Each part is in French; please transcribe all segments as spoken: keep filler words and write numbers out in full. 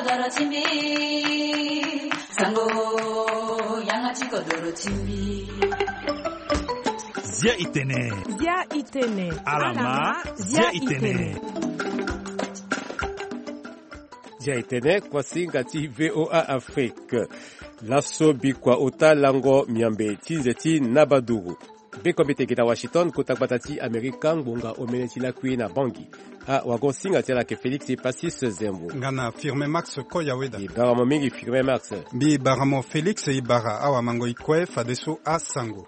kodoro chimbi sango yangachi kodoro chimbi Zia itene Zia itene Alama Zia itene Zia itene kwa singati V O A Afrique Lasso bikwa ota lango miambe tizeti nabaduru Bekomite kita Washington kutakbatati Amerika ngonga omeneti la kui na bangi a wagon singati la ke Felix Passis Zembo ngana firme Max Koyaweda Ibaramo mingi firme Max Bi baramo Felix Ibara awa mango ikwe fadeso a Sango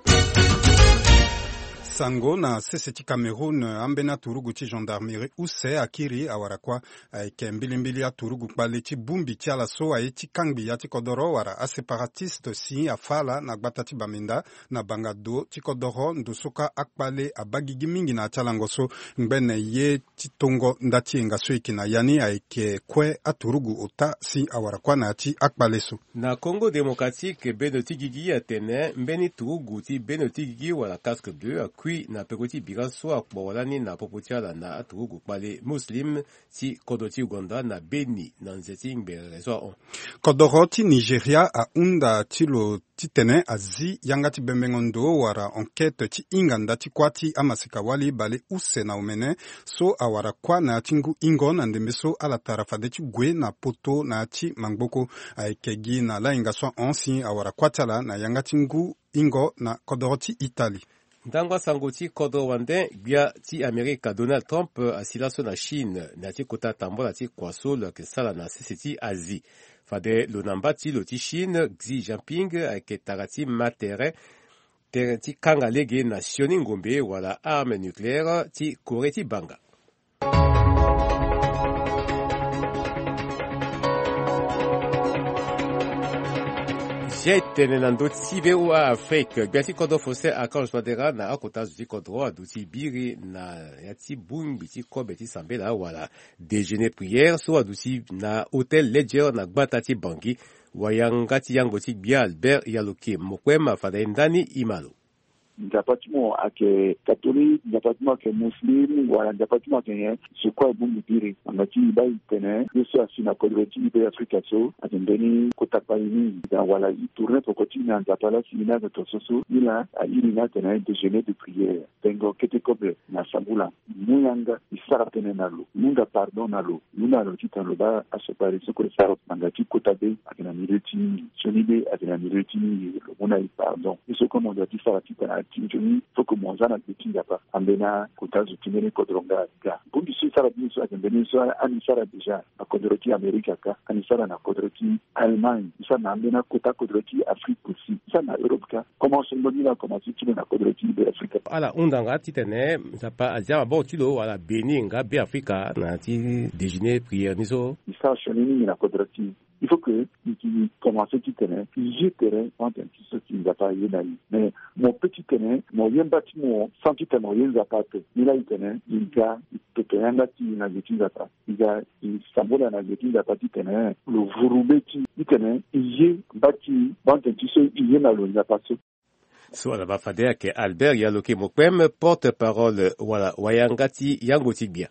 Sango na seseti Cameroun ambena turugu ti gendarmerie use akiri awarakwa ke mbilimbili ya turugu kpale ti bumbi ti ala so aye ti kangbi ya ti kodoro wara a separatiste si afala na gbata ti baminda na bangado ti kodoro ndusuka akpale abagigi mingi na atalango so ngbene ye ti tongo ndati enga so ikina yani aye ke kwe aturugu ota si awarakwa na ti akpale so na Congo démocratique benoti gigi atene mbeni turugu ti benoti gigi wala casque deux akui na pekoti biraso akbawalani na popotiala na aturugu kpale muslim ti kodoti Uganda na Beni na nzeti ngberezo on kodoro ti Nigeria a unda ti lo ti tene azi yanga ti bembengondo wara enquête ti inganda ti kwa ti amasika wali bale use na omene so awara kwa na tingu ingo na ndembe so ala tarafa de ti gwe na poto na ti mangboko aikegi na la inga so onsi awara kwa tala na yanga tingu ingo na kodoro ti Italie Ndangwa sango ti kodo wande bia ti Amerika Donald Trump asila so na Chine na ti kota tambola ti kwaso lo ke sala na seseti Asie. Fade lo namba ti lo ti Chine Xi Jinping ayeke tara ti matere tere ti kanga lege na sioni ngombe wala arme nucléaire ti Kore ti banga. Jete nenando ti V O A Afrique biasi kodo fose Archange Madera na akota zuti kodro aduti biri na yati bumbi ti kobe ti sambela wala déjeuner prière so aduti na hôtel Ledger na gbata ti bangi wayanga ti yango ti bia Albert Yaloke mokwema fada ndani imalo Njapatimo ake Catholique, njapatimo ake Muslim, wala njapatimo ake sukwa bungi biri. Angati ibai tene, yesu asina kodroti ibe Afrika so, atendeni kotapa ini, wala itourne pokoti na njapala sinina de tososo, ila a irina tene déjeuner de prière. Tengo kete kobe na sabula, muyanga isara tene nalo, munga pardon nalo, muna lo tita loba asopari sokore sarot, angati kotabe akena mireti, sonibe akena mireti, muna i pardon. Yesu komo doati sara tita tinjuni foko mwanzana bitinga pa ambena kutazu timene kodronga ga bungi si sara biso akembeni so ani sara deja na kodroti Amerika ka ani sara na kodroti Allemagne isa na ambena kota kodroti Afrique aussi isa na Europe ka comment se mbonila comment si timena kodroti de Afrika ala undanga titene zapa azia bo tilo wala Beni nga be Afrika na ti déjeuner prière niso isa shonini na kodroti. Il faut que tu commences qui tenait, j'ai terrain quand un petit ceux qui ne va pas y aller. Mais mon petit terrain, mon bien bâtiment, sans qu'il t'en ait pas fait. Il a eu terrain, il a, il peut te rien bâti, il a dit qu'il a pas. Il a, il s'embole à la dit qu'il a pas dit terrain. Le vouroubé qui, il tenait, il est bâti, quand un petit ceux, il est mal, il a pas ça. So ala bafadea ke Albert Yaloke mokwem porte-parole wala wayangati yango tigbia.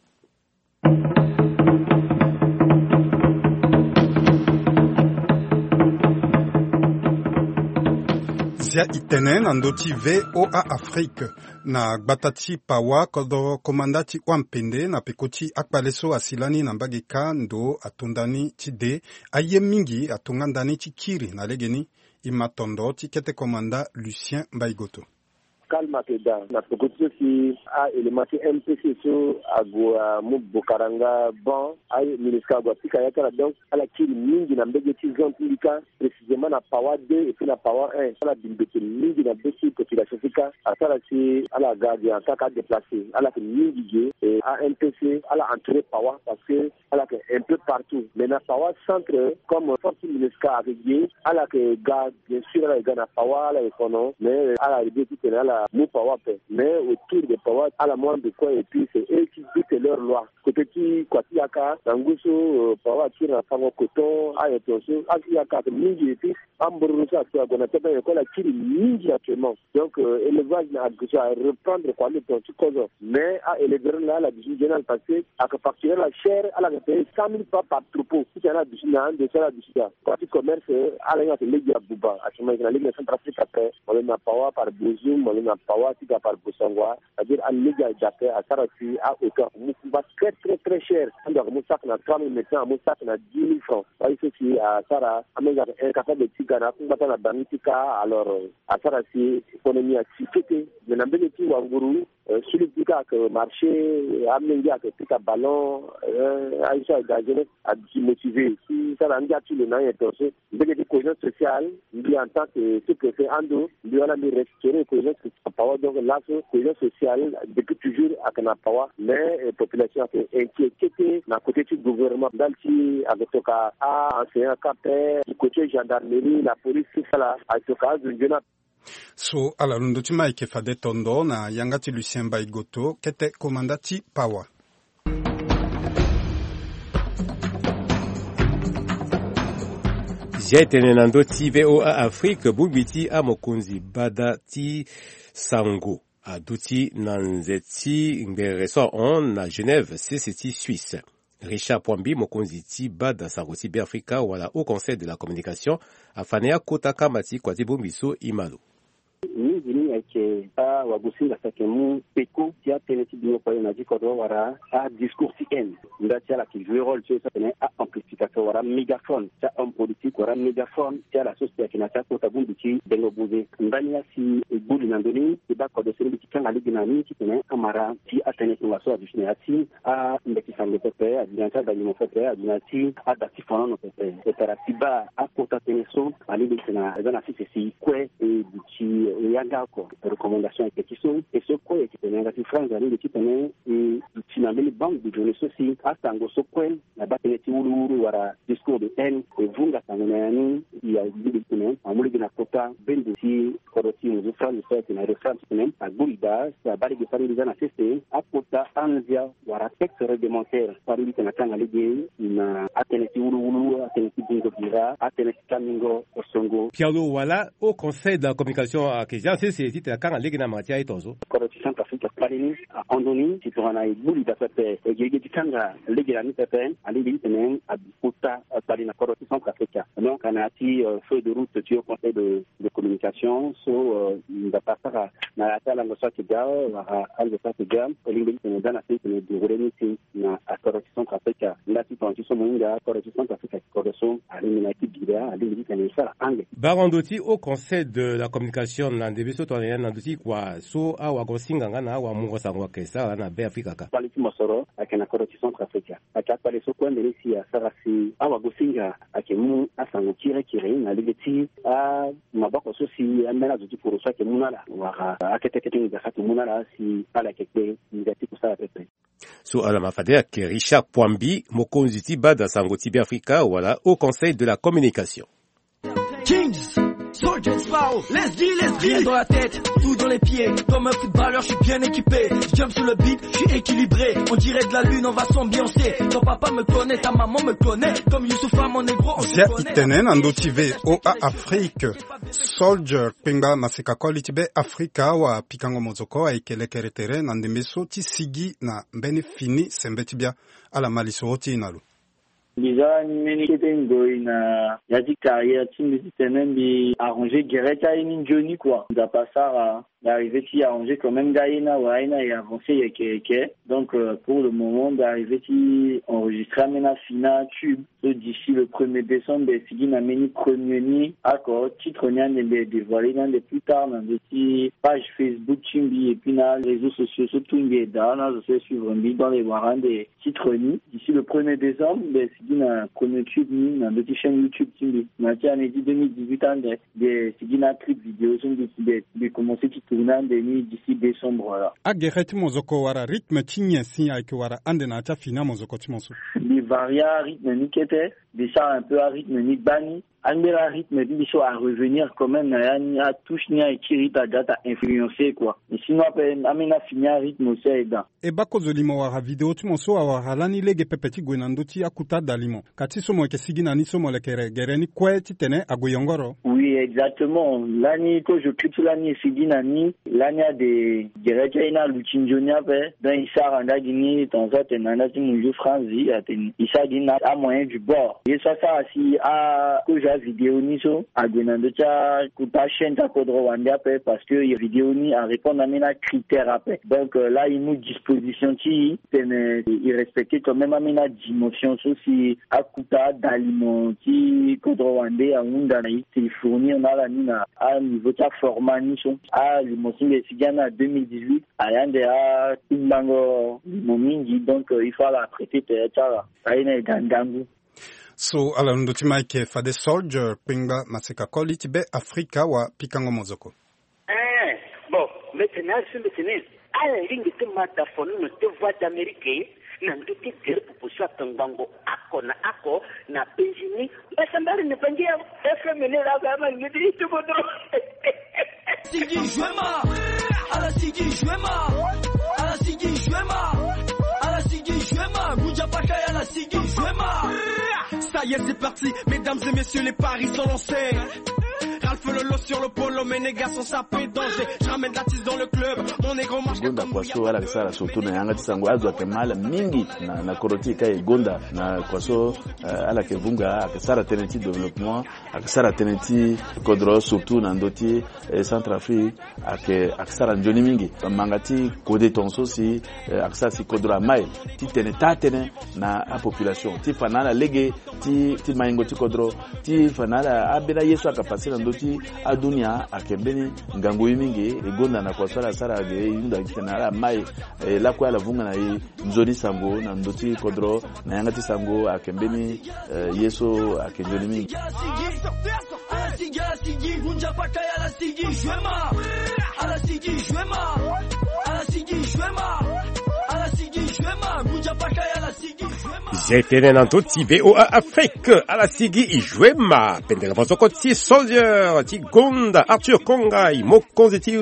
Zia itene na ndoti V O A Afrique na gbatati pawa kodo komandati wampende na pekoti akpaleso asilani na mbagika ndo atundani ti de aye mingi atungandani ti kiri na legeni imatondo ti kete komanda Lucien Mbaigoto. Kalma keda na pokotso ki a elemati M P C so agwa mu bokaranga bon ay ministre agwa pika yakala donc ala kiri mingi na mbege ti zone publica précisément na power deux et puis na power un ala bimbeke mingi na besi population fika asala si ala gardien kaka déplacé ala ke mingi je et a M P C ala entrer power parce que ala ke un peu partout mais na power centre comme force ministre avec ala ke gard bien sûr ala gana power ala ekono mais ala idée ti ala mu power pe mais autour des Pawa à la moindre de quoi et puis c'est eux qui dictent leur loi. Côté qui Kwatiaka, Nanguso, Pawa qui n'a pas mon coton, Ayatoso, Akiaka, Mingi et puis Amburusa, qui a gagné dans l'école qui est Mingi actuellement. Donc élevage n'a à reprendre quoi le temps mais à élever là la décision générale passée à facturer la chair à la payer cent mille pas par troupeau. Si c'est la décision de ça la décision. Parti commerce à la Ligue à Bouba, à ce moment-là, la Ligue Centrafrique après, on a Pawa par Bozoum, on a Pawa qui par Bosangwa, c'est-à-dire à Ligue à Japé, à Sarati, à Oka, Moussa très très très cher. Alors Moussa qui a trois mille maintenant, Moussa qui a dix mille francs. Voyez ceci à Sara, à Méga, un café de Tigana, on va la Banitika, alors à Sarati, économie à Tchikete, mais dans le petit Wangourou, sur le petit marché, à Menga, que petit ballon, à Aïcha, à motiver. Si ça n'a pas le nom, il y a des cohésion sociale, il y a en tant que ce que fait Ando, il y a des restaurer cohésion sociale, donc là, cohésion sociale, depuis toujours à Kanapawa, mais la population est inquiétée, d'un côté du gouvernement, dans le avec le cas A, enseignant capé, du côté gendarmerie, la police, tout ça là, avec le cas de Jonathan. So ala lunduti maike fade tondo na yangati Lucien Baigoto kete komandati Pawa. Jetene nando ti V O A Afrique bubiti amokunzi bada ti sango aduti nanzeti ngbereso on na Genève c'est Suisse. Richard Pwambi mokunzi ti bada sango ti B Africa wala au Conseil de la communication afanea kota kamati kwa ti bombiso imalo. Ni vini ake a wagusinga sakemu peko tia teneti dino kwa na dikodo wara a discours ti en nda tia la ki jouer rôle tu ça tene a amplificateur wara mégaphone tia homme politique wara mégaphone tia la société qui na tia kota bumbici dengo boze ndani ya si buli na ndoni e ba ko de sele ki kanga ligi na ni ti tene amara ti a teneti wa so adishne ati a mbeki sango pepe a dinata da limo pepe a dinati a dati fono no pepe e tera tiba a kota teneso ali de tena zana si si kwe e bici yagako recommandation et qui sont et ce quoi qui tenait la France dans le type et finalement les banques de données ceci à tango so quoi la batterie ulu wara discours de haine et vunga tanganani il y a des documents en moli de la kota bendici koroti mu France fait une référence même à Goulida ça bari de famille dans la C C à kota anzia wara texte réglementaire par lui que na tanga ligi na ateneti ulu ulu ateneti bingo bira ateneti kamingo osongo Pialo wala au Conseil de la communication à Kenya c'est c'est à quand ligi na matia itozo koroti Centrafrique palini a Andoni si tu en as bouli da pepe e gege tikanga ligi la ni pepe ali ligi tenen a kota palina koroti Centrafrique donc on a ti feuille de route tu au Conseil de de communication so da pasara na atala ngosa kiga wa algo sa kiga ligi tenen dana se tenen de remise na koroti Centrafrique la ti tonti so munga koroti Centrafrique koroti ali na ti bira ali ligi tenen ça angle barondoti au Conseil de la communication na debiso to na ndoti kwa so awa gosinga ngana awa mungo sangwa kesa na be Afrika ka paliti mosoro akena koroti Centrafrique akapa le so kwende lesi ya sarasi awa gosinga akemu asango kire kire na ligeti a mabako so si amena zuti pour ça que munala wa akete kete ni zakati munala si ala kete ni zati kusala pepe so ala mafadea ke Richard Pwambi mokonzi ti bada sango ti be Afrika wala au Conseil de la communication. Kings, Soldiers Power, let's deal, let's deal. Rien dans la tête, tout dans les pieds. Comme un footballeur, je suis bien équipé. Je jump sur le beat, je suis équilibré. On dirait de la lune, on va s'ambiancer. Ton papa me connaît, ta maman me connaît. Comme Youssoufa, mon négro, on se connaît. Itenen ando tive o a Afrique. Soldier pinga masika koli tibe Afrika wa pikango mozoko a ikelekere tere na ndembeso ti sigi na mbeni fini sembetibia ala maliso oti inalu. Déjà, meni ketengoi na yadi carrière team de tenen bi arranger Gereta et Johnny quoi. Da passar d'arriver qui arranger quand même Gaïna ou Aina et avancer yeke. Donc euh, pour le moment d'arriver qui enregistrer mena fina tube so, d'ici le premier décembre de sigi na meni premier ni accord titre nyan de dévoiler dans de plus tard dans des page Facebook Chimbi et puis na réseaux sociaux surtout ngeda na je suivre mbi dans les warans des titres ni d'ici le premier décembre de sigi na premier tube ni na de chaîne YouTube Chimbi na ti année deux mille dix-huit ans de de sigi na clip vidéo sont de de commencer qui tournant de ni d'ici décembre voilà agereti mozoko wara rythme tinye sinya ki wara ande na ta fina mozoko timoso les varia rythme ni kete descend un peu à rythme ni bani. Angela rythme biso à revenir quand même na yani a touche ni a écrit ta date influencer quoi. Mais sinon après amena finir rythme aussi aidant. E bako zolimo wa video tu monso wa halani lege pepeti gwenando ti akuta dalimo. Kati somo ke sigina ni somo le kere gereni kwe ti tene agoyongoro. Oui, exactement. L'année que je quitte l'année sigina ni l'année a des gereja ina luchinjonia pe dans isa randa gini tonza tenana ti munju franzi aten isa gina a moyen du bord. Et ça ça si a que j'ai vidéo ni so a gwenando cha kuta chaîne ta kodro wanda pe parce que il vidéo ni a répondre à mes critères après. Donc euh, là il nous disposition qui il respectait quand même à mes dimension so si a kuta d'aliments qui kodro wanda a unda na iti fournir na la nina à niveau ta format ni so a limousin les sigana deux mille dix-huit à yande a imbango momingi donc euh, il faut la traiter peut-être ça ina gandangu. So ala ndoti Mike Fade Soldier pinga maseka koli tibe Afrika wa pikango mozoko. Eh bon maintenant sur le tennis à la ligne de mataphone no te voix d'américain na ndoti dire pour ça tangango ako na ako na penjini basambari ne penjia F M ne la gama ni dit tout bon. Sigi Jouema à la Sigi Jouema à la Sigi Jouema à la Sigi Jouema Gouja Pakaya à la Sigi Jouema. Ça y est, c'est parti, mesdames et messieurs, les paris sont lancés. Ralph Lolo sur le polo, mes négas sont sapés danger. Je ramène la tisse dans le club, mon négro marche. Gonda kwaso wala kisara surtout na yanga tisango azo atemala mingi na na koroti kai gonda na kwaso uh, ala kevunga akisara teneti développement akisara teneti kodro surtout na ndoti eh, Centrafrique ake akisara njoni mingi mangati kode tonso si eh, akisara si kodro mai ti tene tatene na a population ti fanala lege ti ti maingo ti kodro ti fanala abena yesu akapasira ndoti adunia akembeni ngango mingi egonda na kwasala sara ge yunda kitana mai eh, la kwa la vunga na yi nzoni sango na ndoti kodro na yangati sango akembeni eh, yesu akenjoni mingi Sigi Sigi Gunja Pakaya la Sigi Jouema à la Sigi Jouema à la Sigi Jouema à la Sigi Jouema Gunja Pakaya la Sigi Jouema Zetene nanto ti B O A Afrique à la Sigi Jouema pendela vazoko ti Soldier ti Gonda Arthur Kongai mokonzi ti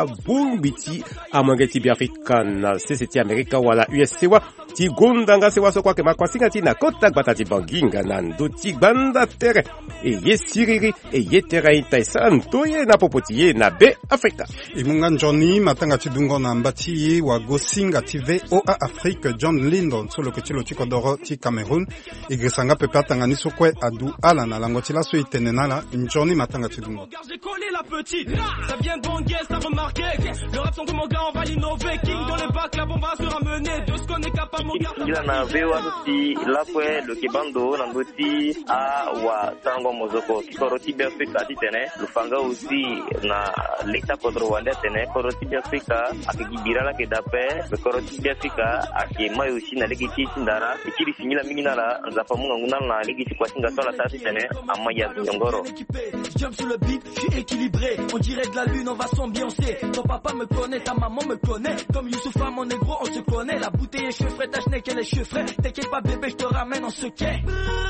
abumbiti amangeti bi Afrika na C C T America wala U S C wa ti Gonda nga se waso kwa ke makwasinga ti na kota batati banginga na ndoti banda tere e yesiriri e yetera ita santoye na popoti na be Afrika imunga Johnny matanga ti dungo na mbati wa gosinga ti V O A Afrique John Lindon solo ke tilo tiko doro ti Cameroun igresanga pepe tangani sokwe adu ala na lango ti la so itenena la Johnny matanga ti dungo. J'ai collé la petite, ça vient de Bonguès, t'as remarqué. Le rap son que mon gars on va l'innover. King dans les bacs, la bombe va se ramener. De ce qu'on est capable mon gars. Il en a V O A aussi, la kwe, le kibando, nangoti, a wa tango mozoko. Koroti Afrika ti tene, lufanga aussi na l'état contre Rwanda tene, koroti Afrika, akigibira la kedape, le koroti Afrika, akema aussi na legiti ndara, ikiri sinyila mingina la, nzapa munga nguna na legiti kwa singa sola tati tene, amaya zongoro. Jump sur le beat, je suis équilibré. On dirait de la lune, on va s'ambiancer. Ton papa me connaît, ta maman me connaît. Comme Youssoufa, mon négro, on se connaît. La bouteille est cheveux frais, ta schneck, elle est cheveux frais. T'inquiète pas, bébé, je te ramène en secret.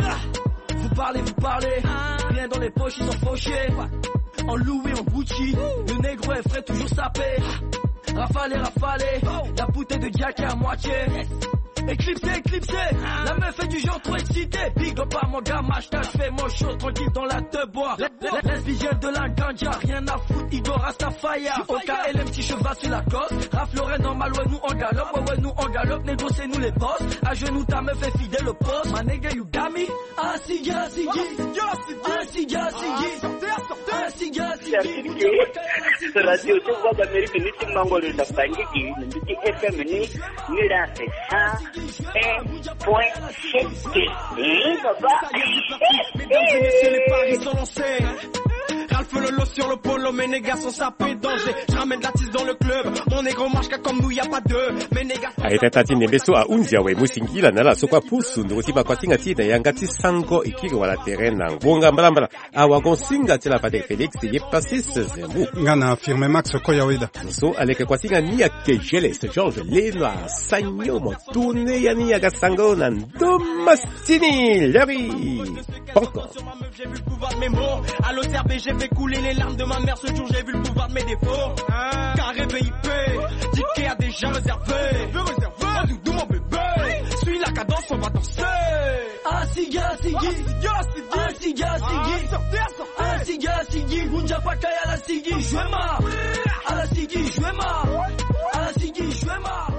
Vous parlez, vous parlez. Rien dans les poches, ils sont fauchés. En Louis, en Gucci. Le négro est frais, toujours sapé. Rafale, rafale. La bouteille de Jack est à moitié. Éclipsé, éclipsé, la meuf est du genre trop excitée. Big up à mon gars, m'acheta, j'fais mon show tranquille dans la te bois. Lesbienne de la ganja, rien à foutre, Igor Rastafaya. Au K L M, petit cheval sur la côte. Raph Lorraine normal, ouais, nous on galope, ouais, ouais, nous on galope. Négocier nous les boss. À genoux, ta meuf est fidèle au poste. Ma nigga, you got me. Ah, Sigi, ah, Sigi. Ah, Sigi, ah, Sigi. Ah, Sigi, ah, Sigi. Radio tu voix d'Amérique, ni tu mango le tapangi qui, ni tu F M ni, ni la c'est ça. Un point sept. Eh, papa. Mesdames et messieurs, les paris sont lancés. le feu, le lot sur le polo, mes négas sont sapés danger. Je ramène la tisse dans le club, mon négro marche comme nous, y a pas deux. Mes négas. Aitati nembeso a unzia we musingila nala sokwa pusu ndokuti bakwatinga tina yangati sango ikiri wala terena ngonga mbalambala awa gonsinga tila pate Felix ye passis zembu ngana affirme Max Koyaweda so aleke kwatinga ni akejele ce George Lenoir sanyo motune yani agasango na ndomastini Larry Panko. J'ai vu le pouvoir de mes mots. À l'O C R B, j'ai fait couler les larmes de ma mère. Ce jour, j'ai vu le pouvoir de mes défauts. Hein? Carré V I P, dit qu'il y a déjà réservé. Oh, doudou, mon bébé. Suis la cadence, on va danser. Ah, Siga, Sigi. Ah, Siga, Sigi. Ah, Siga, Sigi. Bunja Pakaya, la Sigi. Jouema. À la Sigi, Jouema. À la Sigi, Jouema.